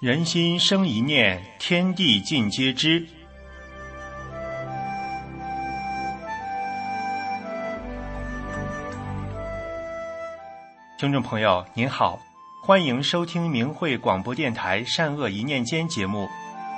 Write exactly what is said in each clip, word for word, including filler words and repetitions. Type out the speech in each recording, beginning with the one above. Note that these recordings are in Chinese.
人心生一念，天地尽皆知。听众朋友您好，欢迎收听明慧广播电台善恶一念间节目。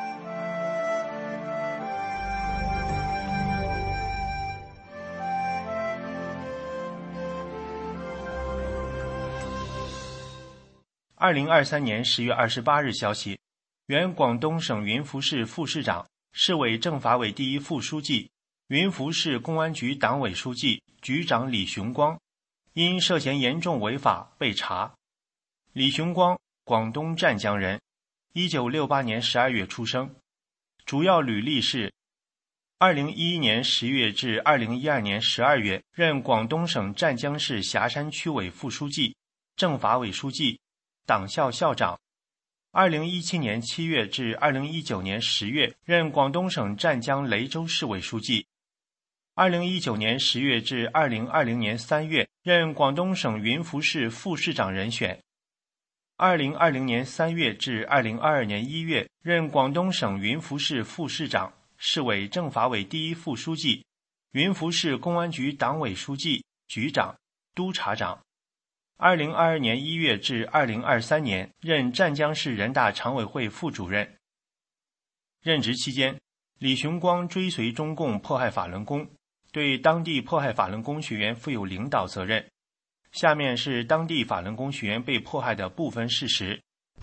二零二三年十月二十八日消息，原广东省云浮市副市长、市委政法委第一副书记、云浮市公安局党委书记、局长李雄光因涉嫌严重违法被查。李雄光，广东湛江人，一九六八年十二月出生，主要履历是二零一一年十月至二零一二年十二月任广东省湛江市霞山区委副书记、政法委书记、党校校长。二零一七年七月至二零一九年十月任广东省湛江雷州市委书记。二零一九年十月至二零二零年三月任广东省云浮市副市长人选。二零二零年三月至二零二二年一月任广东省云浮市副市长、市委政法委第一副书记、云浮市公安局党委书记、局长、督察长。二零二二年一月至二零二三年任湛江市人大常委会副主任。任职期间，李雄光追随中共迫害法轮功，对当地迫害法轮功学员负有领导责任。下面是当地法轮功学员被迫害的部分事实。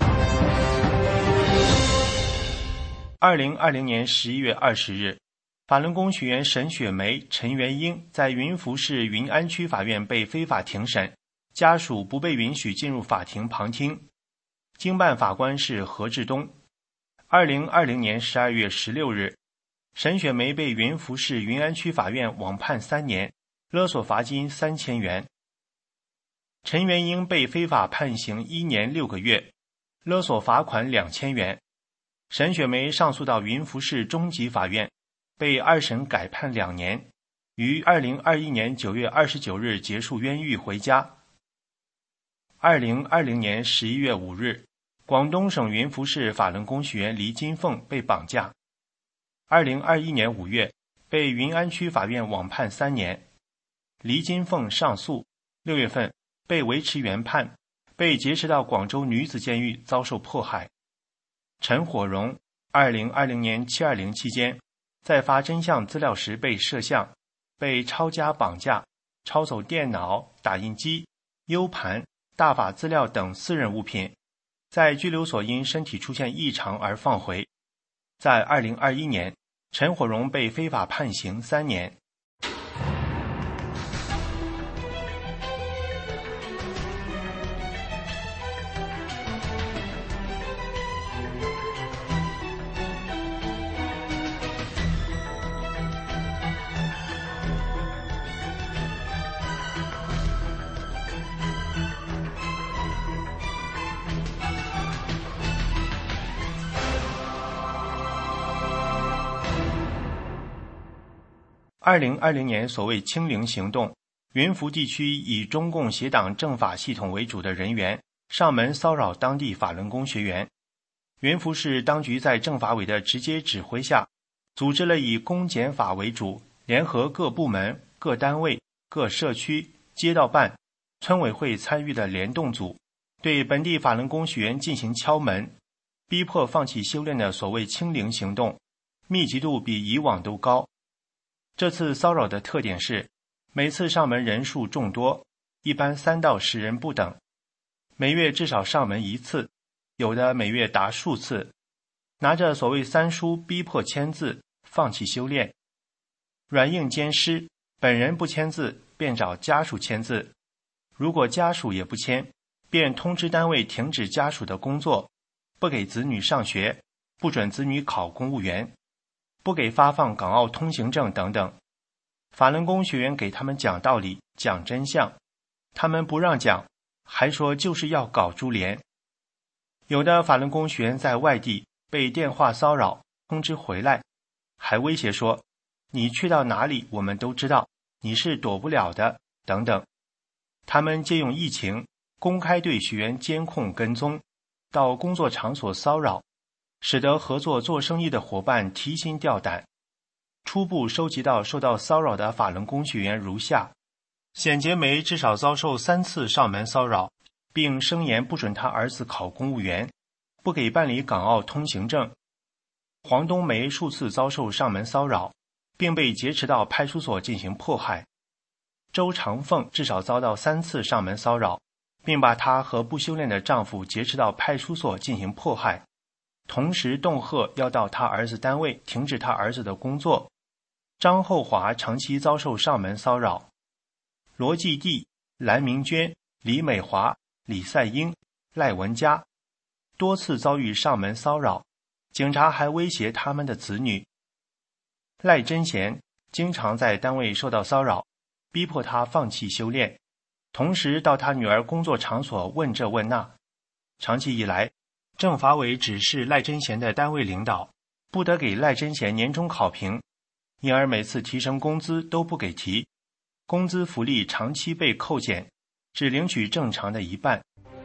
二零二零年十一月二十日，法轮功学员沈雪梅、陈元英在云浮市云安区法院被非法庭审，家属不被允许进入法庭旁听。经办法官是何志东。二零二零年十二月十六日，沈雪梅被云浮市云安区法院网判三年，勒索罚金三千元。陈元英被非法判刑一年六个月，勒索罚款两千元。沈雪梅上诉到云浮市中级法院，被二审改判两年，于二零二一年九月二十九日结束冤狱回家。二零二零年十一月五日，广东省云浮市法轮功学员黎金凤被绑架。二零二一年五月，被云安区法院网判三年。黎金凤上诉，六月份被维持原判，被劫持到广州女子监狱遭受迫害。陈火荣，二零二零年七二零期间，在发真相资料时被摄像，被抄家绑架，抄走电脑、打印机、U 盘、大法资料等私人物品，在拘留所因身体出现异常而放回。在二零二一年，陈火荣被非法判刑三年。二零二零年所谓清零行动，云浮地区以中共协党政法系统为主的人员上门骚扰当地法轮功学员。云浮市当局在政法委的直接指挥下，组织了以公检法为主，联合各部门、各单位、各社区、街道办、村委会参与的联动组，对本地法轮功学员进行敲门，逼迫放弃修炼的所谓清零行动，密集度比以往都高。这次骚扰的特点是，每次上门人数众多，一般三到十人不等，每月至少上门一次，有的每月达数次，拿着所谓三书逼迫签字，放弃修炼。软硬兼施，本人不签字，便找家属签字，如果家属也不签，便通知单位停止家属的工作，不给子女上学，不准子女考公务员，不给发放港澳通行证等等。法轮功学员给他们讲道理、讲真相，他们不让讲，还说就是要搞株连。有的法轮功学员在外地被电话骚扰，通知回来，还威胁说，你去到哪里我们都知道，你是躲不了的，等等。他们借用疫情，公开对学员监控跟踪， 到工作场所骚扰，使得合作做生意的伙伴提心吊胆。初步收集到受到骚扰的法轮功学员如下：显节梅至少遭受三次上门骚扰，并声言不准他儿子考公务员，不给办理港澳通行证。黄冬梅数次遭受上门骚扰，并被劫持到派出所进行迫害。周长凤至少遭到三次上门骚扰，并把她和不修炼的丈夫劫持到派出所进行迫害，同时恫吓要到他儿子单位停止他儿子的工作。张厚华长期遭受上门骚扰。罗继娣、蓝明娟、李美华、李赛英、赖文佳多次遭遇上门骚扰，警察还威胁他们的子女。赖贞贤经常在单位受到骚扰，逼迫他放弃修炼，同时到他女儿工作场所问这问那。长期以来，政法委指示赖贞贤的单位领导不得给赖贞贤年终考评，因而每次提升工资都不给提，工资福利长期被扣减，只领取正常的一半。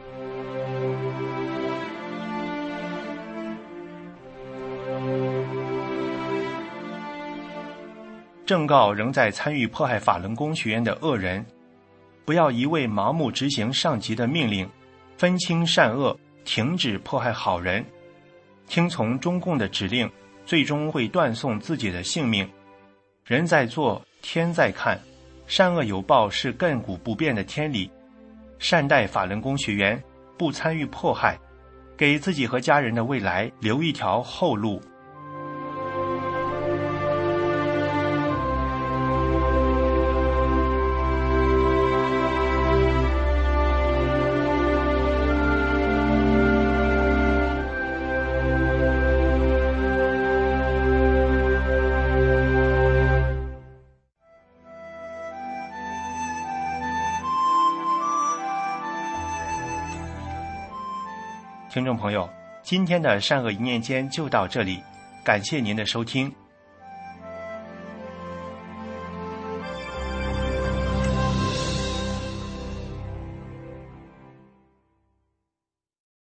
正告仍在参与迫害法轮功学员的恶人，不要一味盲目执行上级的命令，分清善恶，停止迫害好人。听从中共的指令，最终会断送自己的性命。人在做，天在看，善恶有报是亘古不变的天理。善待法轮功学员，不参与迫害，给自己和家人的未来留一条后路。听众朋友，今天的善恶一念间就到这里，感谢您的收听。